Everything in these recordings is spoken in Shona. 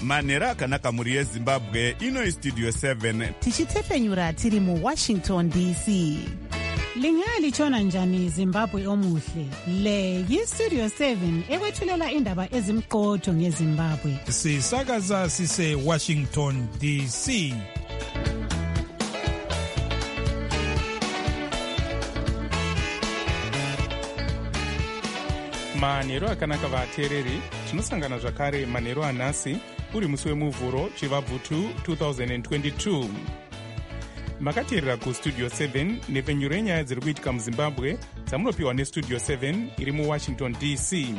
manhero akanaka mhuri yezimbabwe. Ino Studio 7 tichitepfenyura tiri muWashington DC. Lingalitshona njani Zimbabwe omuhle? Le yiStudio 7 ekwethulela indaba ezimqotho ngeZimbabwe. Sisakaza sise Washington DC. manhero akanaka vateereri, tinosangana zvakare manhero anhasi uri musi wemuvhuro chivabvutu 2022. Makateerera kustudio 7 nepfenyuro yenyaya dziri kuitika muzimbabwe dzamunopiwa nestudio 7 iri muwashington DC.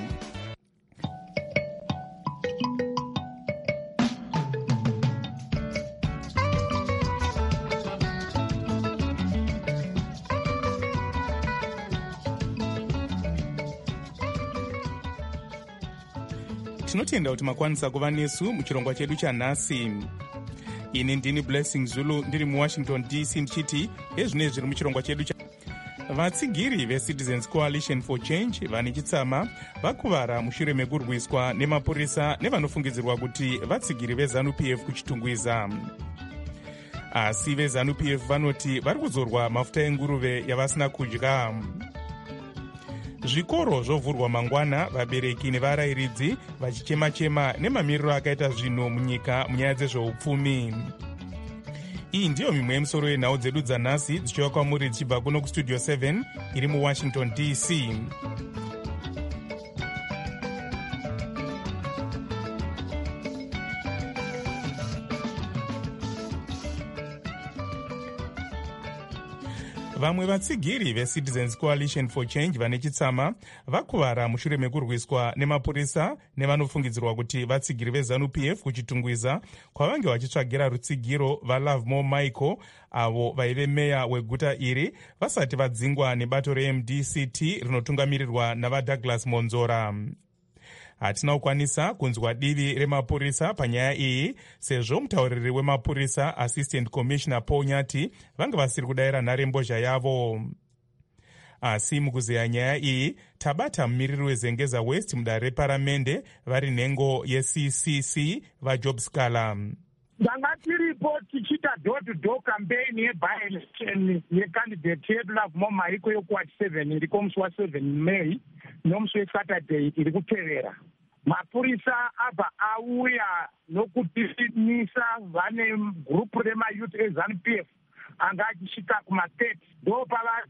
Tinotenda kuti makwanisa kuva nesu muchirongwa chedu chanhasi. Ini ndini Blessing Zulu ndiri muWashington DC ndichiti ezvinezvi zviri muchirongwa chedu vatsigiri veCitizens Coalition for Change vane chitsama vakuvara mushure mekurwiswa nemapurisa nevanofungidzirwa kuti vatsigiri veZANU-PF kuchitungwiza. Asi veZANU-PF vanoti vari kuzorwa mafuta enguruve yavasina kudya. Zvikoro zvovhurwa mangwana, vabereki nevarayiridzi vachichema-chema nemamiriro akaita zvinhu munyika munyaya dzezveupfumi. Iyi ndiyo mimwe yemusoro yenhau dzedu dzanhasi dzichiva kwamuri dzichibva kuno kustudio 7 iri muWashington DC. Vamwe vatsigiri veCitizens Coalition for Change vane chitsama vakuvara mushure mekurwiswa nemapurisa nevanofungidzirwa kuti vatsigiri veZANU-PF kuchitungwiza kwavange vachitsvagira rutsigiro vaLovemore Michael avo vaive meya weguta iri vasati vadzingwa nebato reMDCT rinotungamirirwa navaDouglas Monzora. Hatina kukwanisa kunzwa divi remapurisa panyaya iyi sezvo mutauriri wemapurisa Assistant Commissioner Paul Nyati vanga vasiri kudayira nharembozha yavo. Asi mukuzeya nyaya iyi tabata mumiriri weZengeza West mudare reparamende vari nhengo yeCCC vaJob Scala. Ndanga tiripo tichita door-to-door campaign yeby-election yecandidate yedu Lovemore Michael yokuwati 7 iriko musi wa7 May nomusi weSaturday iri kutevera. Mapurisa abva auya nokutinisa vane gurupu remayouth eZANU-PF anga achisvika kuma-30 ndo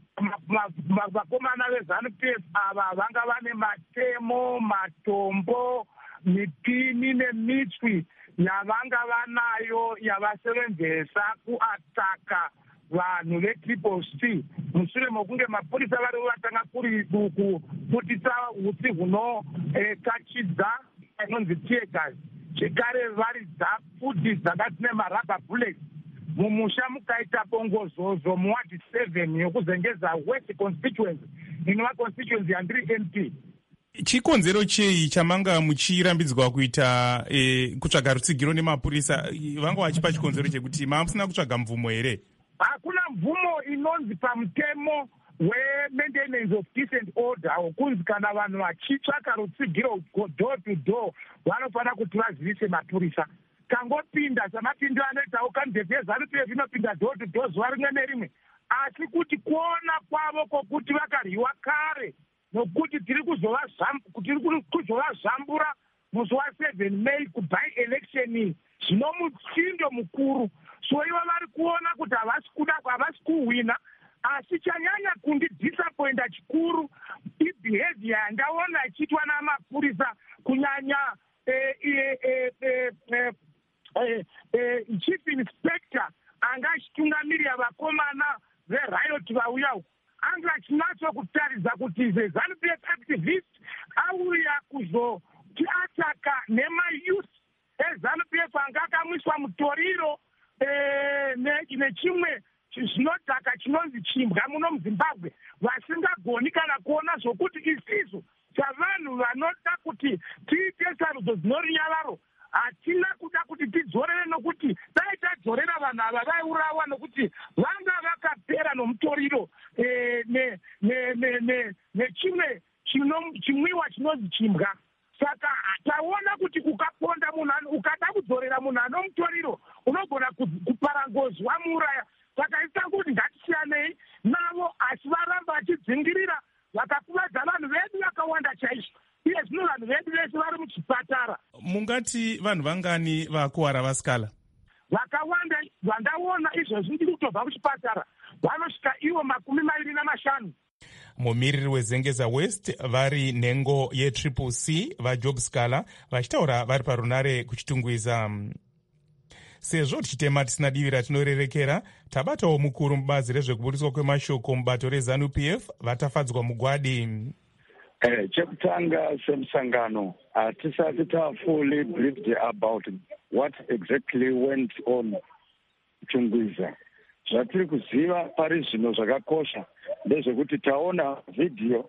vakomana veZANU-PF ava vanga vane matemo, matombo, mipini nemitswi yavanga vanayo yavasevenzesa kuataka vanhu veCCC mushure mokunge mapurisa vari vatanga kuri kuputisa utsi hunotachidza inonzi tear gas, zvekare varidza futi dzakati nemarubber bullets. Mumusha mukaita bongozozo muwadi 7 yokuzengeza West constituency inova constituency yandiri MP. Chikonzero chei chamanga muchirambidzwa kuita kutsvaga rutsigiro nemapurisa? Vanga vachipa chikonzero chekuti mamusina kutsvaga mvumo here? Hakuna mvumo inonzi pamutemo we-maintenance of decent order wokunzi kana vanhu vachitsvaka rutsigiro door to door vanofanira kuti vazivise mapurisa. Kangopinda samapindu anoitawo kandidate yeZANU-PF inopinda door to door zuva rimwe nerimwe, asi kuti kuona kwavo kwokuti vakaryiwa kare nokuti tiri kuzovazvambura musi wa7 May kuby election zvino mutsindo mukuru. So ivo vari kuona kuti havasi kuhwina, asi chanyanya kundidisappointa chikuru ibehavior yandaona ichiitwa namapurisa kunyanya chief inspector anga achitungamirira vakomana veriot vauya uku anga achinatso kutaridza kuti ZANU-PF activist auya kuzotiataka nemayouth eZANU-PF anga akamwiswa mutoriro nechimwe zvinodhaka chinonzi chimbwa muno muZimbabwe, vasingagoni kana kuona zvokuti isizo savanhu vanoda kuti tiite sarudzo dzinorinyavaro hatina kuda kuti tidzorere, nokuti dai tadzorera vanhu ava vaiurawa nokuti vanga vakapera nomutoriro nechimwe chimwiwa chinonzi chimbwa. Saka taona kuti ukaponda munhu, ukada kudzorera munhu anomutoriro, unogona kupara ngozi wamuuraya. Saka ita kuti ngatisiyanei navo, asi varamba vachidzingirira vakakuvadza vanhu vedu vakawanda chaizvo. Iye zvino vanhu vedu vese vari muchipatara. Mungati vanhu vangani vakuwara vasikala? Vakawanda vandaona izvozvi ndiri kutobva kuchipatara vanosvika ivo 25. Mumiriri weZengeza West vari nhengo yetriple C vaJob Scala vachitaura vari parunare kuchitungwiza. Sezvo tichitema tisina divi ratinorerekera, tabatawo mukuru mubazi rezvekuburiswa kwemashoko mubato reZANU-PF vatafadzwa mugwadi. Chekutanga semusangano hatisati fully briefed about what exactly went on kuchungwiza. Zvatiri kuziva pari zvino zvakakosha ndezvekuti taona vhidhiyo,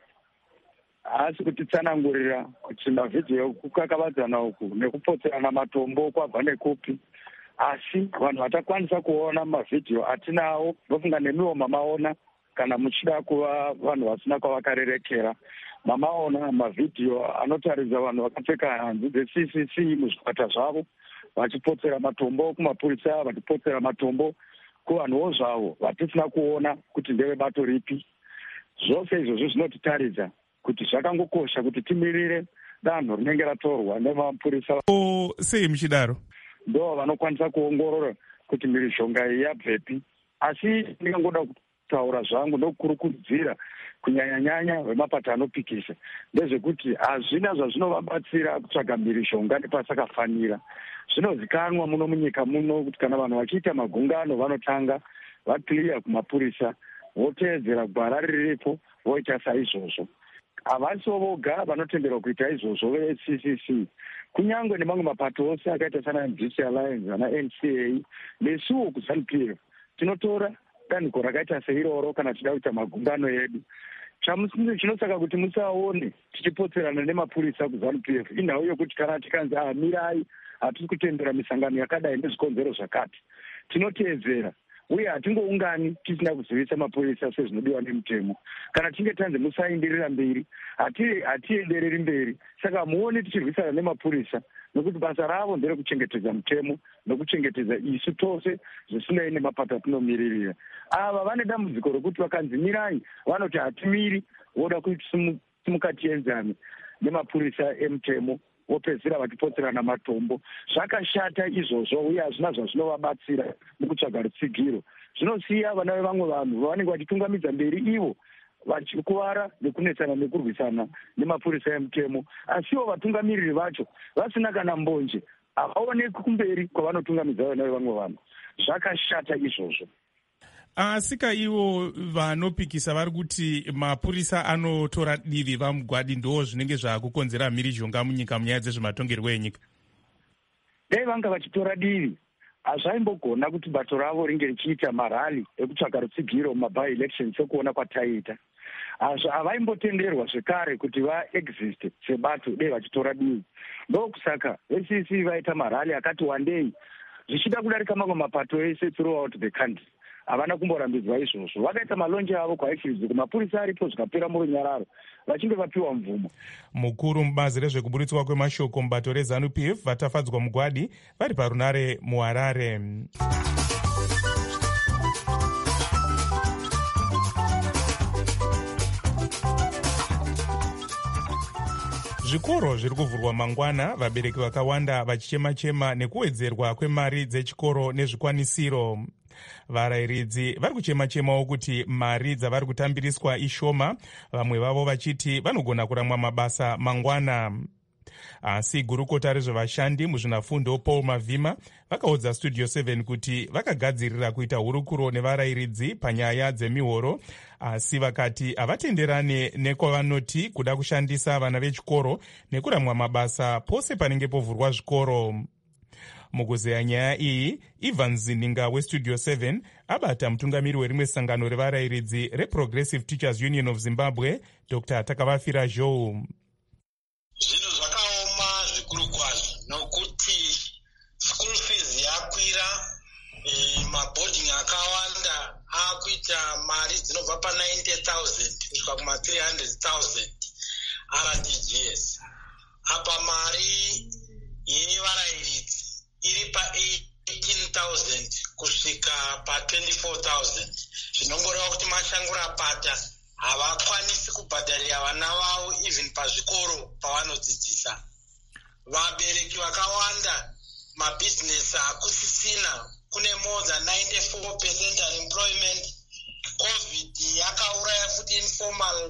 asi kutitsanangurira kuti mavhidhiyo kukakavadzana uku nekupotserana matombo kwabva nekupi. Asi vanhu vatakwanisa kuona mavhidhiyo atinawo, ndofunga nemiwo mamaona kana muchida kuva vanhu vasina kwavakarerekera. Mamaona mavhidhiyo anotaridza vanhu vakapfeka hanzu dzeCCC muzvikwata zvavo vachipotsera matombo kumapurisa, vachipotsera matombo kuvanhuwo zvavo vatisina kuona kuti ndevebato ripi. Zvose izvozvo zvinotitaridza kuti zvakangokosha kuti timirire danho rinenge ratorwa nemapurisa. Sei muchidaro? Ndo vanokwanisa kuongorora kuti mhirizhonga iyi yabvepi. Asi ndingangoda kutaura zvangu ndokukurudzira kunyanya-nyanya vemapato anopikisa ndezvekuti hazvina zvazvinovabatsira kutsvaga mhirizhonga nepasakafanira. Zvinozikanwa muno munyika muno kuti kana vanhu vachiita magungano vanotanga vakliya kumapurisa, voteedzera gwara riripo, voita saizvozvo. Havasiwo voga vanotenderwa kuita izvozvo veCCC, kunyange nemamwe mapato ose akaita sana NGC Alliance ana NCA nesuwo kuZANU-PF tinotora danhiko rakaita seiroro kana tichida kuita magungano edu. Chinosaka kuti musaone tichipotserana nemapurisa kuZANU-PF inhau yokuti kana tikanzi mirai, hatisi kutendera misangano yakadai nezvikonzero zvakati, tinoteedzera uye hatingoungani tisina kuzivisa mapurisa sezvinodiwa nemutemo. Kana tinge tanzi musaenderera mberi, hatiendereri mberi. Saka muone tichirwisana nemapurisa, nokuti basa ravo nderekuchengetedza mutemo nokuchengetedza isu tose zvisinei nemapato atinomiririra. Ava vane dambudziko rokuti vakanzi mirai, vanoti hatimiri, voda kusimuka tienzane nemapurisa emutemo, vopedzisira vachipotserana matombo. Zvakashata izvozvo uye hazvina zvazvinovabatsira mukutsvaga rutsigiro. Zvinosiya vana vevamwe vanhu vavanenge vachitungamidza mberi ivo vachikuvara nekunetsana nekurwisana nemapurisa emutemo, asiwo vatungamiriri vacho vasina kana mbonje, havaoneki kumberi kwavanotungamidza vana vevamwe vanhu. Zvakashata izvozvo. Asika ivo vanopikisa vari kuti mapurisa anotora divi vamugwadi ndo zvinenge zvakukonzera mhirizhonga munyika munyaya dzezvematongerwo enyika. Dai vanga vachitora divi, hazvaimbogona kuti bato ravo ringe richiita marali ekutsvaga rutsigiro mumabye-election sekuona kwataiita. Havaimbotenderwa zvekare kuti vaexiste sebato dai vachitora divi. Ndokusaka veCCC vaita marali akati wandei zvichida kudarika mamwe mapato ese throughout the country. Havana kumborambidzwa izvozvo. Vakaita malonje avo kwaifirizi kumapurisa aripo zvikapera murunyararo vachinge vapiwa mvumo. Mukuru mubazi rezvekuburitswa kwemashoko mubato reZANU-PF vatafadzwa mugwadi vari parunare muHarare. Zvikoro zviri kuvhurwa mangwana, vabereki vakawanda vachichema-chema nekuwedzerwa kwemari dzechikoro nezvikwanisiro. Varayiridzi vari kuchema-chemawo kuti mari dzavari kutambiriswa ishoma, vamwe vavo vachiti vanogona kuramwa mabasa mangwana. Asi gurukota rezvevashandi muzvinafundo Paul Mavhima vakaudza Studio 7 kuti vakagadzirira kuita hurukuro nevarayiridzi panyaya dzemihoro, asi vakati havatenderane nekwavanoti kuda kushandisa vana vechikoro nekuramwa mabasa pose panenge povhurwa zvikoro. Mukuzeya nyaya iyi, Ivan Zininga weStudio 7 abata mutungamiri werimwe sangano revarayiridzi reProgressive Teachers Union of Zimbabwe, Dr. Takavafira Joe. Zvinhu zvakaoma zvikuru kwazvo nokuti school fees yakwira, mabhoding akawanda akuita mari dzinobva pa90,000 kusvika kuma300,000 RTGS. Apa even pazvikoro pavanodzidzisa. Vabereki vakawanda mabhizinesi akusisina, kune more than 94% unemployment. COVID yakauraya futi informal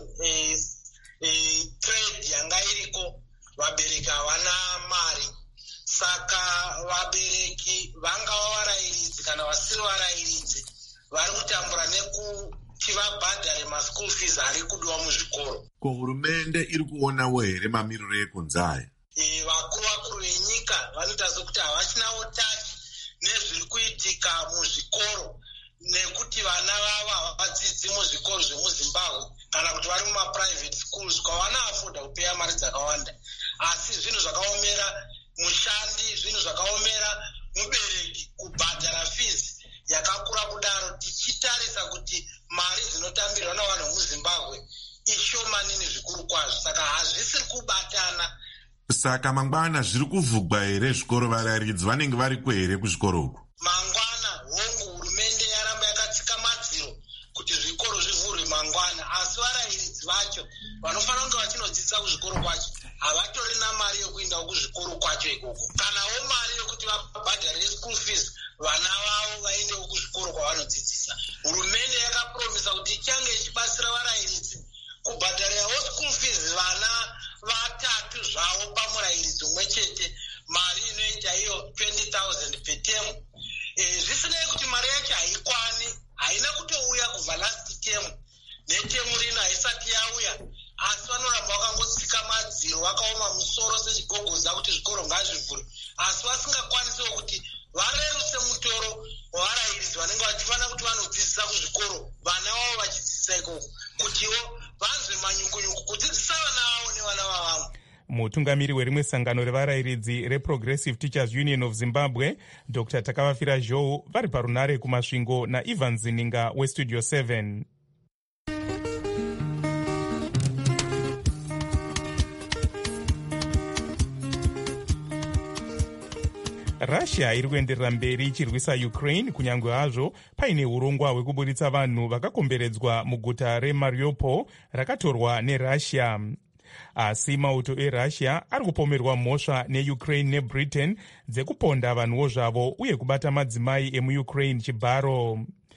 trade yanga iriko, vabereki havana mari. Saka vabereki vangava varayiridzi kana vasiri varayiridzi vari kutambura nekuti vabhadhare maschool fees ari kudiwa muzvikoro. Ko hurumende iri kuonawo here mamiriro ekunzi aya? Vakuru venyika vanoita sokuti havachinawo tachi nezviri kuitika muzvikoro, nekuti vana vavo havadzidzi muzvikoro zvemuzimbabwe kana kuti vari mumaprivate schools kwavana afoda kupeya mari dzakawanda. Asi zvinhu zvakaomera mushandi, zvinhu zvakaomera mubereki kubhadhara fees yakakura kudaro, tichitarisa kuti mari dzinotambirwa navanhu muzimbabwe ishomanini zvikuru kwazvo. Saka hazvisiri kubatana. Saka mangwana zviri kuvhugwa here zvikoro? Varayiridzi vanenge variko here kuzvikoro uku? Mangwana hongu hurumende yaramba yakatsika madziro kuti zvikoro zvivhurwe mangwana, asi varayiridzi vacho vanofanira kunge vachinodzidzisa kuzvikoro kwacho havatorina mari yokuindawo kuzvikoro kwacho ikoko, kanawo mari yokuti vabhadhare school fees vana vavo vaendewo kuzvikoro kwavanodzidzisa. Hurumende yakapromisa kuti ichange ichibatsira varayiridzi kubhadharawo school fees vana vatatu zvavo pamurayiridzi umwe chete, mari inoita iyo 20,000 per term. Zvisinei kuti mari yacho haikwani, haina kutouya kubva last term, netemu rino haisati yauya, asi vanoramba vakangotsika madziro vakaoma musoro sechigogodza kuti zvikoro ngazvivhurwe, asi vasingakwanisewo kuti vareruse mutoro wavarayiridzi vanenge vachifanira kuti vanodzidzisa kuzvikoro, vana vavo vachidzidzisa ikoko, kutiwo vanzwe manyukunyuku kudzidzisa vana vavo nevana vavamwe. Mutungamiri werimwe sangano revarayiridzi reProgressive Teachers Union of Zimbabwe, Dr. Takavafira Zhou, vari parunare kumasvingo naIvan Zininga weStudio 7. Russia iri kuenderera mberi ichirwisa Ukraine kunyange hazvo paine urongwa hwekuburitsa vanhu vakakomberedzwa muguta reMariupol rakatorwa neRussia. Asi mauto eRussia ari kupomerwa mhosva neUkraine neBritain dzekuponda vanhuwo zvavo uye kubata madzimai emuUkraine chibharo.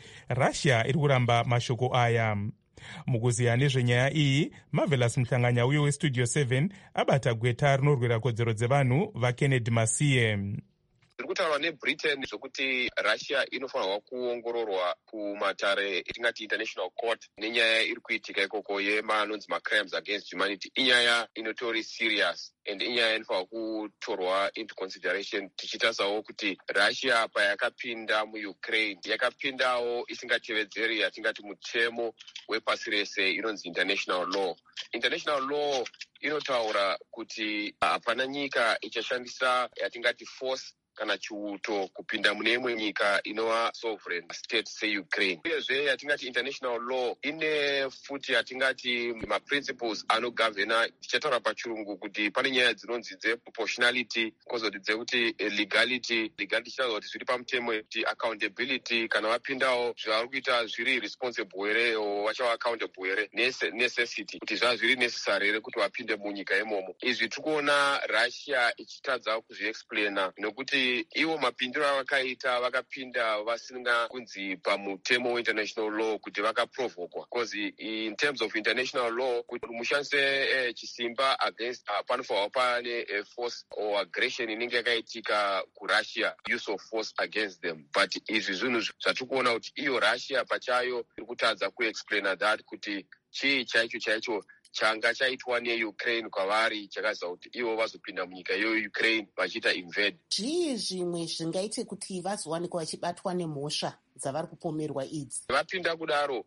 Russia iri kuramba mashoko aya. Mukuziya nezvenyaya iyi, Marvelous Mhlanganya uye weStudio 7 abata gweta rinorwira kodzero dzevanhu vaKennedy Masiye. Zviri kutaurwa neBritain zvokuti Russia inofanirwa kuongororwa kumatare etingati international court nenyaya iri kuitika ikoko yemanonzi macrimes against humanity. Inyaya inotori serious and inyaya inofanirwa kutorwa into consideration, tichitarisawo kuti Russia payakapinda muUkraine yakapindawo isingatevedzeri yatingati mutemo wepasi rese inonzi international law. International law inotaura kuti hapana nyika ichashandisa yatingati force kana chiuto kupinda mune imwe nyika inova sovereign state seUkraine. Uyezve yatingati international law ine futi yatingati maprinciples anogovernor, tichataura pachirungu kuti pane nyaya dzinonzi dzeproportionality, kozoti dzekuti legality tichitaura kuti zviri pamutemo kuti accountability, kana vapindawo zvavari kuita zviri responsible here vachava accountable here, necessity kuti zvava zviri necessary here kuti vapinde munyika imomo. Izvi tikuona Russia ichitadza kuzviexplaina nekuti ivo mapindiro avakaita vakapinda vasina kunzi pamutemo weInternational law kuti vakaprovokwa, because in terms of international law kuti mushandise chisimba against panofanirwa pane force or aggression inenge yakaitika kuRussia, use of force against them. But izvi zvinhu zvatikuona kuti iyo Russia pachayo iri kutadza kuexplaina that kuti chii chaicho changa chaitwa neUkraine kwavari chakaziva kuti ivo vazopinda munyika yeUkraine vachiita invade. Zvii zvimwe zvingaite kuti vazowanikwa vachibatwa nemhosva dzavari kupomerwa idzi? Vapinda kudaro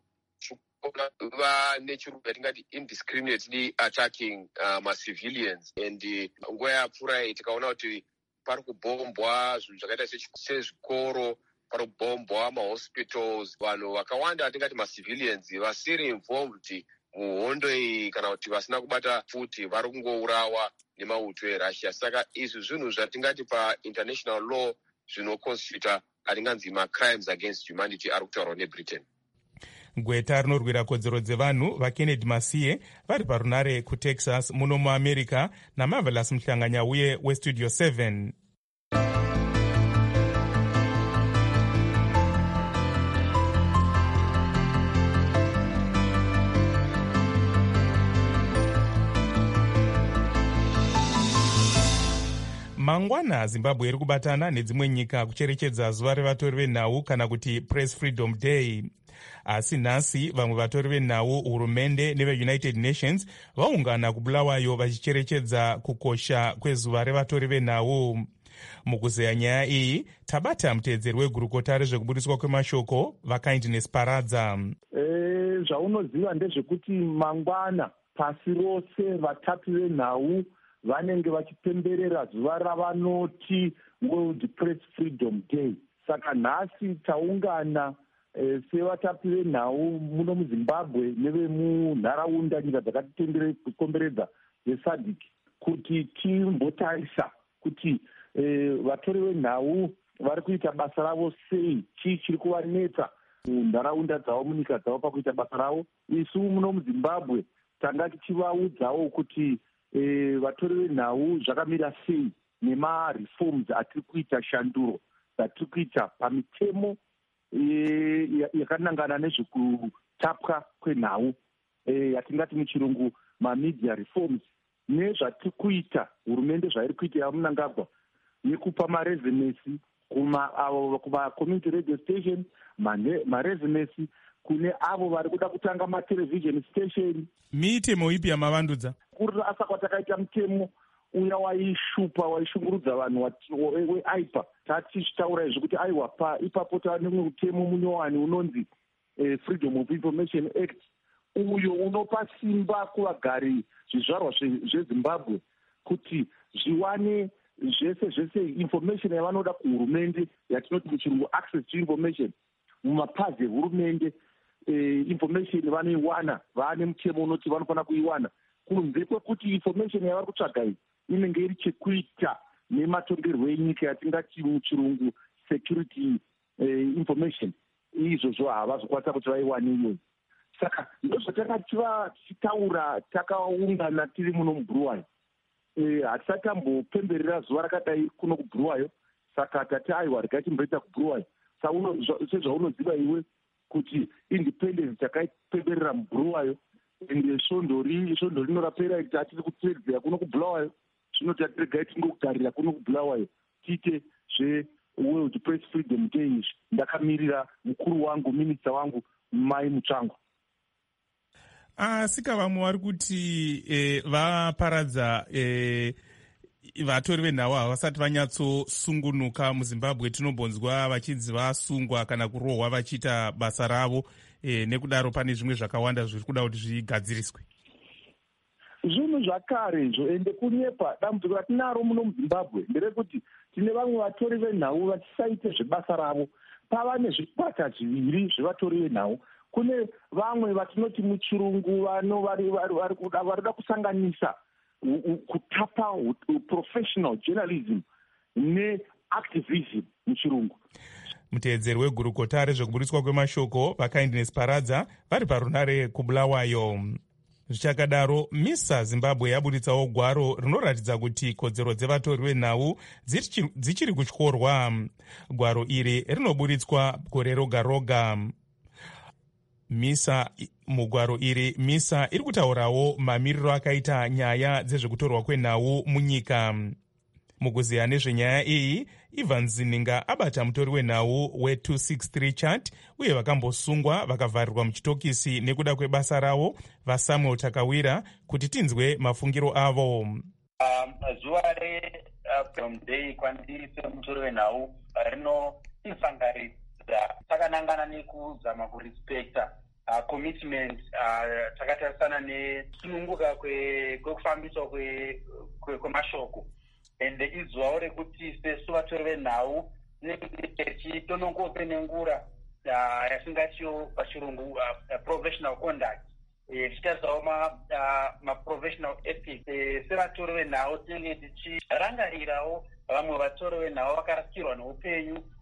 vane chirungu yatingati indiscriminately attacking macivilians, and nguva yapfuura tikaona kuti pari kubombwa zvinhu zvakaita sezvikoro, pari kubombwa mahospitals, vanhu vakawanda atingati macivilians vasiri involved muhondo iyi kana kuti vasina kubata futi vari kungourawa nemauto eRussia. Saka izvi zvinhu zvatingati painternational law zvinoconstituta atinganzi macrimes against humanity ari kutaurwa neBritain. gweta rinorwira kodzero dzevanhu vakennedy masiye vari parunare kutexas muno muamerica namarvelous muhlanganya uye westudio 7. Mangwana Zimbabwe iri kubatana nedzimwe nyika kucherechedza zuva revatori venhau kana kuti Press Freedom Day. Asi nhasi vamwe vatori venhau, hurumende neveunited nations vaungana kuBulawayo vachicherechedza kukosha kwezuva revatori venhau. Mukuzeya nyaya iyi tabata muteedzeri wegurukota rezvekubudiswa kwemashoko vaKindness Paradza. Zvaunoziva ndezvekuti mangwana pasi rose vatapi venhau vanenge vachipemberera zuva ravanoti World Press Freedom Day. Saka nhasi taungana sevatapi venhau muno muZimbabwe nevemunharaunda nyika dzakatikomberedza zeSADC kuti timbotarisa kuti vatori venhau vari kuita basa ravo sei, chii chiri kuvanetsa munharaunda dzavo, munyika dzavo pakuita basa ravo. Isu muno muZimbabwe tanga tichivaudzawo kuti vatori venhau zvakamira sei nemareforms atiri kuita, shanduro dzatiri kuita pamitemo yakanangana nezvekutapwa kwenhau yatingati muchirungu mamedia reforms, nezvatiri kuita hurumende zvairi kuita yaMunangagwa nekupa marezinesi kuma-community radio station, marezinesi kune avo vari kuda kutanga matelevision station. Mitemo ipi yamavandudza? Kuri asa kwatakaita mutemo uya waishupa waishungurudza vanhu weaipa, tatichitaura izvi kuti aiwa ipapo tava nemwe mutemo munyowani unonzi Freedom of Information Act, uyo unopa simba kuvagari zvizvarwa zveZimbabwe kuti zviwane zvese information yavanoda kuhurumende yatinoti muchirungu access to information. Mumapazi ehurumende information vanoiwana, vane mutemo unoti vanofanira kuiwana, kunze kwekuti information yavari kutsvaga iyi inenge iri chekuita nematongerwo enyika yatingati muchirungu security information. Izvozvo havazokwanisa kuti vaiwane iyoyo. Saka ndozvatanga tichitaura takaungana tiri muno muBulawayo. Hatisati tambopemberera zuva rakadai kuno kuBulawayo, saka tati aiwa regai timboita kuBulawayo. Sezvaunoziva iwe kuti independence takaipemberera muBulawayo, ende svondo rinorapera tatiri kutedzera kuno kuBulawayo, zvino tati regai tingogarira kuno kuBulawayo tiite zveWorld Press Freedom Day izvi. Ndakamirira mukuru wangu, minista wangu, Mai Mutsvangu. Asika vamwe vari kuti vaparadza vatori venhau havasati vanyatsosungunuka muZimbabwe. Tinombonzwa vachinzi vasungwa kana kurohwa vachiita basa ravo, nekudaro pane zvimwe zvakawanda zviri kuda kuti zvigadziriswe. Zvinhu zvakare izvo, ende kunyepa dambudziko ratinaro muno muZimbabwe nderekuti tine vamwe vatori venhau vachisaite zvebasa ravo. Pava nezvikwata zviviri zvevatori venhau. Kune vamwe vatinoti muchirungu vari kuda kusanganisa kutapa professional journalism neactivism muchirungu. Muteedzeri wegurukota rezvekubudiswa kwemashoko vaKindness Paradza vari parunare kuBulawayo. Zvichakadaro, MISA Zimbabwe yabuditsawo gwaro rinoratidza kuti kodzero dzevatori venhau dzichiri kutyorwa. Gwaro iri rinobuditswa gore roga roga. Mugwaro iri MISA iri kutaurawo mamiriro akaita nyaya dzezvekutorwa kwenhau munyika. Mukuziya nezvenyaya iyi, Ivan Zininga abata mutori wenhau we263 chat uye vakambosungwa vakavharirwa muchitokisi nekuda kwebasa ravo vaSamuel Takawira kuti tinzwe mafungiro avo. Zuva reFreedom Day kwandiri semutori wenhau rinotisangaridza takanangana nekuzama kurespekta commitment takatarisana nesununguka kwekufambiswa kwemashoko. Ende izuvawo rekuti sesu vatori venhau tichitonongopenengura yatingatiwo pachirungu professional conduct, tichitaridzawo maprofessional ethics. Sevatori venhau tinenge tichirangarirawo vamwe vatori venhau vakarasikirwa neupenyu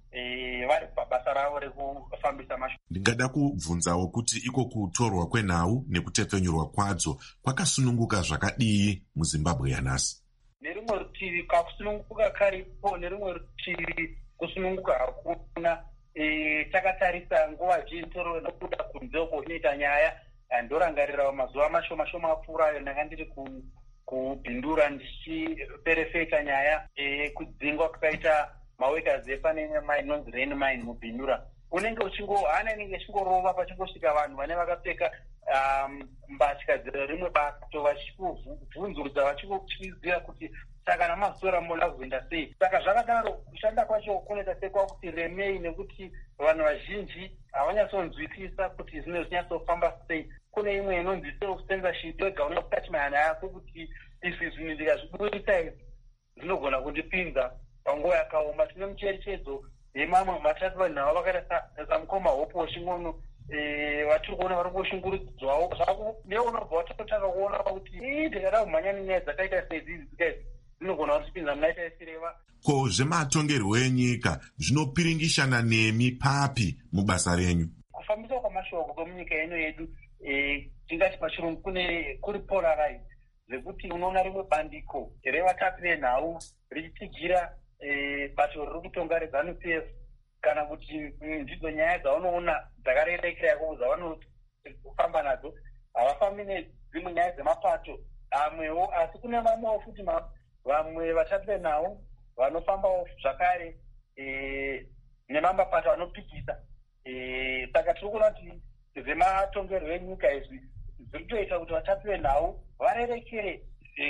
vari pabasa ravo rekufambisa mashoko. Ndingada kubvunzawo kuti iko kutorwa kwenhau nekutepfenyurwa kwadzo kwakasununguka zvakadii muZimbabwe yanhasi? Nerimwe rutivi kakusununguka karipo, nerimwe rutivi kusununguka hakuna. Takatarisa nguva zhinji toro nokuda kunze uko inoita nyaya, ndorangarirawo mazuva mashoma apfuurayo ndanga ndiri kubhindura ndichiperefeka nyaya kudzingwa kwakaita maworkers epane mine inonzi Rain Mine mubhindura. Unenge hana inenge ichingorova pachingosvika vanhu vane vakapfeka mbatya rimwe bato vachikubvunzurudza vachichiziva kuti saka namazuva moda kuenda sei. Saka zvakadaro kushanda kwacho kunoita sekwakuti remei, nekuti vanhu vazhinji havanyatsonzwisisa kuti zvinhu zvinyatsofamba sei. Kune imwe inonzi self-censorship, wega unoda kutati mahana yako kuti izvi zvinhu ndikazviburisa izvi zvinogona kundipinza panguva yakaoma. Tine mucherechedzo yemamwe matatu vanhu avo vakaita samukoma hope weching'ono vatiri kuona vari kushungurudzwawo zvako neunobva watotanga kuona kuti ndikada kumhanya nenyaya dzakaita sedzidzi dzikaidzi dzinogona kutipinza muna chaisireva. Ko zvematongerwo enyika zvinopiringishana nemi papi mubasa renyu? Kufambiswa kwamashoko kwemunyika ino yedu tingati pachirungu kuri polarized, zvekuti unoona rimwe bandiko revatapi venhau richitigira bato riri kutonga reZANU-PF, kana kuti ndidzo nyaya dzaunoona dzakarerekera yako dzavanofamba nadzo havafambi nedzimwe nyaya dzemapato amwewo, asi kune vamwewo futi vamwe vatapi venhau vanofambawo zvakare nemamapato anopikisa. Saka tiri kuona kuti zvematongerwo enyika izvi zviri kutoita kuti vatapi venhau varerekere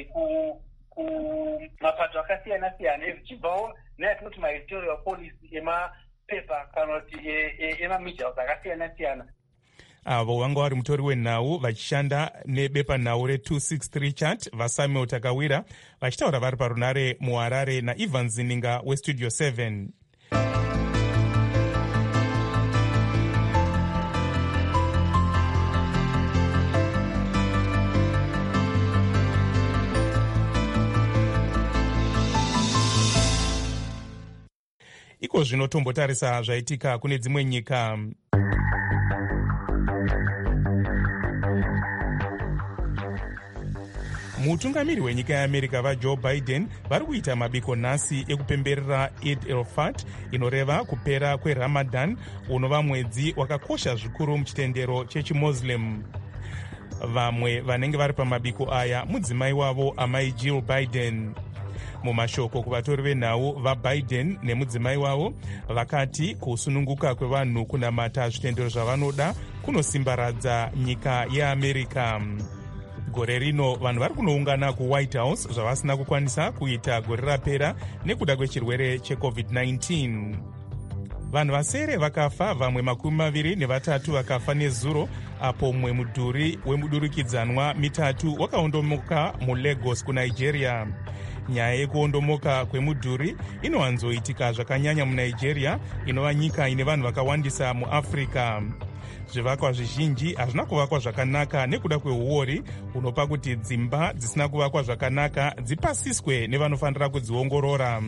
kumapato akasiyana-siyana, zvichibvawo neyatinoti maeditorial policy emapepa kana kuti emamedia akasiyana-siyana. Avo vanga vari mutori wenhau vachishanda nebepanhau re263 chat vaSamuel Takawira vachitaura vari parunare muHarare naIvan Zininga weStudio 7. Iko zvino tombotarisa zvaitika kune dzimwe nyika. Mutungamiri wenyika yeAmerica vaJoe Biden vari kuita mabiko nhasi ekupemberera Eid al-Fat, inoreva kupera kweRamadan, unova mwedzi wakakosha zvikuru muchitendero chechiMuslim. Vamwe vanenge vari pamabiko aya mudzimai wavo amai Jill Biden. Mumashoko kuvatori venhau vaBiden nemudzimai wavo vakati kusununguka kwevanhu kunamata zvitendero zvavanoda kunosimbaradza nyika yeAmerica. Gore rino vanhu vari kunoungana kuWhite House zvavasina kukwanisa kuita gore rapera nekuda kwechirwere cheCovid-19. Vanhu vasere vakafa, vamwe 23 vakafa nezuro apo mumwe mudhuri wemudurikidzanwa mitatu wakaondomoka muLagos kuNigeria. Nyaya yekuondomoka kwemudhuri inowanzoitika zvakanyanya muNigeria, inova nyika ine vanhu vakawandisa muAfrica. Zvivakwa zvizhinji hazvina kuvakwa zvakanaka nekuda kweuori unopa kuti dzimba dzisina kuvakwa zvakanaka dzipasiswe nevanofanira kudziongorora.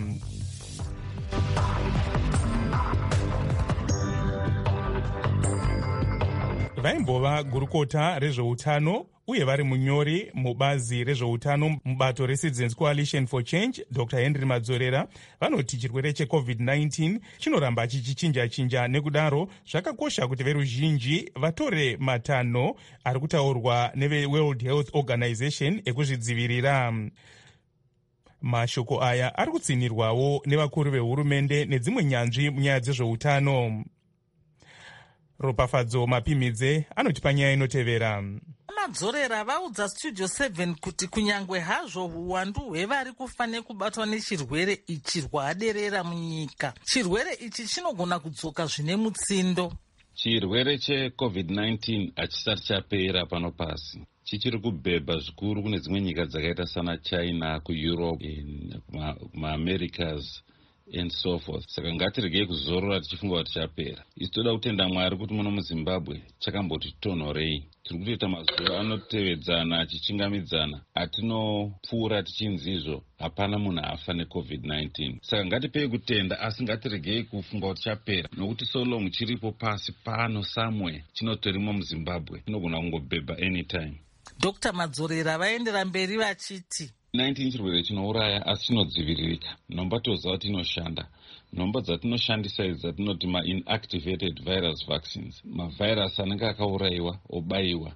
Vaimbova gurukota rezveutano uye vari munyori mubazi rezveutano mubato reCitizens Coalition for Change, Dr. Henry Madzorera, vanoti chirwere cheCovid-19 chinoramba chichichinja-chinja, nekudaro zvakakosha kuti veruzhinji vatore matanho ari kutaurwa neveWorld Health Organization ekuzvidzivirira. Mashoko aya ari kutsinirwawo nevakuru vehurumende nedzimwe nyanzvi munyaya dzezveutano. Ropafadzo Mapimidze anoti panyaya inotevera. Madzorera vaudza Studio 7 kuti kunyangwe hazvo uwandu hwevari kufanira kubatwa nechirwere ichi rwaderera munyika, chirwere ichi chinogona kudzoka zvine mutsindo. Chirwere cheCovid-19 hachisati chapera pano pasi, chichiri kubhebha zvikuru kune dzimwe nyika dzakaita sana China, kuEurope, kumaAmericas and so forth. Saka ngatiregei kuzorora tichifunga kuti chapera. Isi toda kutenda Mwari kuti muno muZimbabwe chakamboti tonhorei. Tiri kutoita mazuva anotevedzana achichingamidzana atinopfuura tichinzi izvo hapana munhu afa neCovid-19. Saka ngatipei kutenda asi ngatiregei kufunga kuti chapera, nokuti so long chiripo pasi pano somewhere chinotorimo muZimbabwe chinogona kungobhebha anytime. Dr. Madzorera vaendera mberi vachiti 19 chirwere chinouraya asi chinodziviririka. Nomba toziva kuti inoshanda. Nomba dzatinoshandisa idzi dzatinoti ma-inactivated virus vaccines, mavhairasi anenge akaurayiwa obayiwa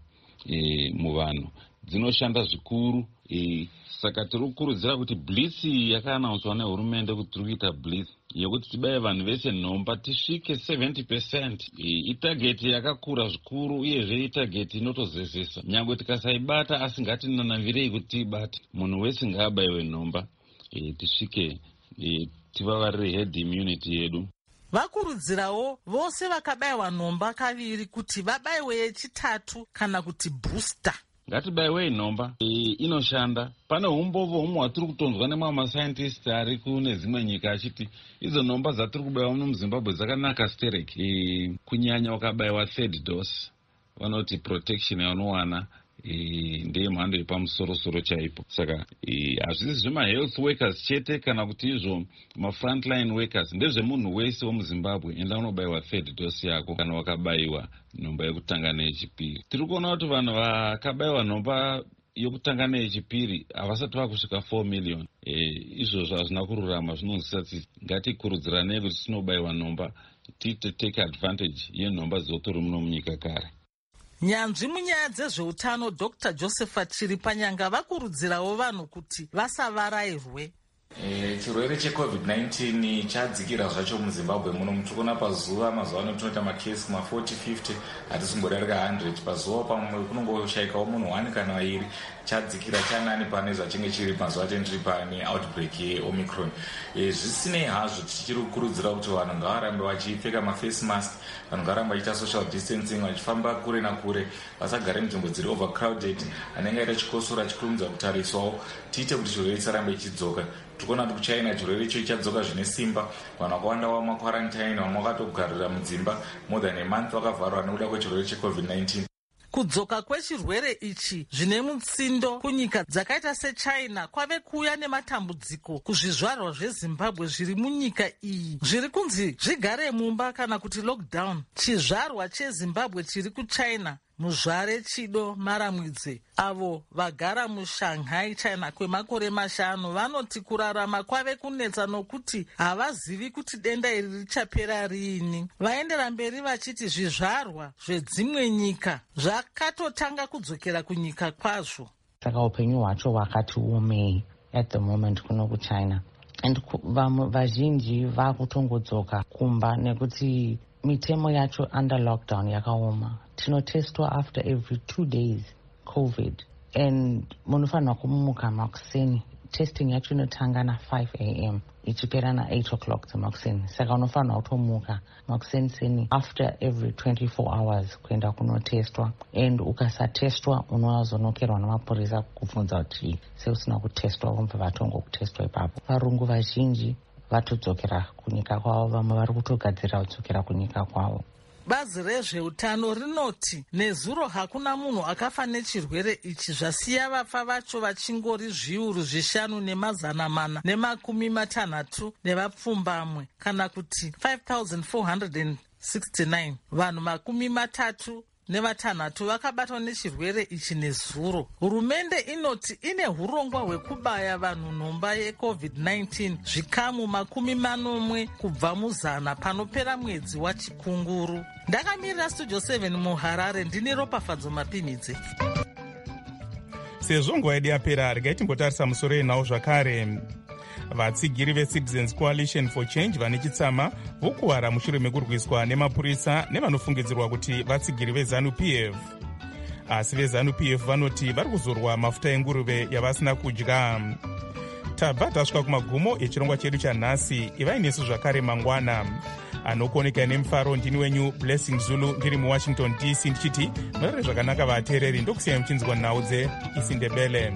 muvanhu, dzinoshanda zvikuru. Saka tiri kukurudzira kuti blitz yakaanaunswa nehurumende kuti tiri kuita blitz yekuti tibaye vanhu vese nhomba tisvike 70%. Itageti yakakura zvikuru uyezve itageti inotozezesa. Nyangwe tikasaibata asi ngatinanavirei kuti tiibate. Munhu wese ngaabayiwe nhomba tisvike tivavarire herd immunity yedu. Vakurudzirawo vose vakabayiwa nhomba kaviri kuti vabayiwe yechitatu kana kuti booster. Ngatibayiwei nhomba, inoshanda. Pane umbovho humwe hwatiri kutonzwa nemamwe mascientist ari kune dzimwe nyika achiti idzo nhomba dzatiri kubayiwa muno muZimbabwe dzakanaka stereki. Kunyanya ukabayiwa third dose vanoti protection yaunowana ndeye mhando yepamusoro-soro chaipo. Saka hazvisi zvema-health workers chete kana kuti izvo ma-frontline workers, ndezvemunhu wese wemuZimbabwe enda unobayiwa third dose yako kana wakabayiwa nhomba yekutanga neyechipiri. Tiri kuona kuti vanhu vakabayiwa nhomba yokutanga neyechipiri havasati vakusvika 4 million. Izvozvo hazvina kururama. Zvinonzwisa kuti ngatikurudziranei kuti tinobayiwa nhomba tiite take advantage yenhomba dzotori muno munyika kare. Nyanzvi munyaya dzezveutano Dr. Josephat Chiripanyanga vakurudzirawo vanhu kuti vasavarayirwe. Chirwere cheCovid-19 chadzikira zvacho muZimbabwe muno. Tikuona pazuva mazuva ano tinoita makesi ma40-50 hatisumborarika 100 pazuva. Pamwe kunongoshayikawo munhu 1 kana 2. Chadzikira chanani pane zvachinge chiri mazuva atendiri pane outbreak yeOmicron. Zvisinei hazvo tichiri kukurudzira kuti vanhu ngavarambe vachipfeka maface mask, vanhu ngavarambe vachiita social distancing, vachifamba kure nakure, vasagare munzvimbo dziri overcrowded. Anenge aita chikosora chikurumidza kutariswawo, tiite kuti chirwere chisarambe chidzoka. Tikuona kuti kuChina chirwere icho chadzoka zvine simba. Vanhu vakawanda vamakwarantine, vamwe vakatogarira mudzimba more than a month vakavharwa nekuda kwechirwere cheCovid-19. Kudzoka kwechirwere ichi zvine mutsindo kunyika dzakaita seChina kwave kuuya nematambudziko kuzvizvarwa zveZimbabwe zviri munyika iyi zviri kunzi zvigare mumba kana kuti lockdown. Chizvarwa cheZimbabwe chiri kuChina, muzvare Chido Maramwidze, avo vagara muShanghai, China kwemakore 5, vanoti kurarama kwave kunetsa nokuti havazivi kuti denda iri richapera riini. Vaendera mberi vachiti zvizvarwa zvedzimwe nyika zvakatotanga kudzokera kunyika kwazvo. Saka upenyu hwacho hwakati umei at the moment kuno kuChina, and vazhinji vakutongodzoka kumba nekuti mitemo yacho under lockdown yakaoma. Tinotestwa after every 2 days COVID, and munofanirwa kumuka makuseni. Testing yacho inotanga na 5 a.m. ichipera na 8 o'clock dzemakuseni. Saka unofanirwa kutomuka makuseni seni after every 24 hours kuenda kunotestwa, and ukasatestwa unozonokerwa namapurisa kubvunza kuti seusina kutestwa vomva vatongo kutestwa ipapo. Varungu vazhinji vatodzokera kunyika kwavo, vamwe vari kutogadzira kudzokera kunyika kwavo. Bazi rezveutano rinoti nezuro hakuna munhu akafa nechirwere ichi, zvasiya vafa vacho vachingori 5,460 nevapfumbamwe kana kuti 5,469. Vanhu 36 vakabatwa nechirwere ichi nezuro. Hurumende inoti ine hurongwa hwekubaya vanhu nhomba yeCovid-19 zvikamu 40 kubva mu100 panopera mwedzi waChikunguru. Ndakamirira Studio 7 muHarare, ndine Ropafadzo Mapimidze. Sezvo nguva yedu yapera, regai timbotarisa musoro yenhau zvakare. Vatsigiri veCitizens Coalition for Change vane chitsama vokuwara mushure mekurwiswa nemapurisa nevanofungidzirwa kuti vatsigiri veZANU-PF. Asi veZANU-PF vanoti vari kuzorwa mafuta enguruve yavasina kudya. Tabva tasvika kumagumo echirongwa chedu chanhasi. Ivai nesu zvakare mangwana. Anokuoneka nemufaro ndini wenyu Blessing Zulu, ndiri muWashington DC, ndichiti murare zvakanaka vateereri, ndokusiyai muchinzwa nhau dzeIsindebele.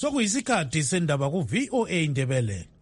sokuyisikhathi sendaba ku-VOA Ndebele.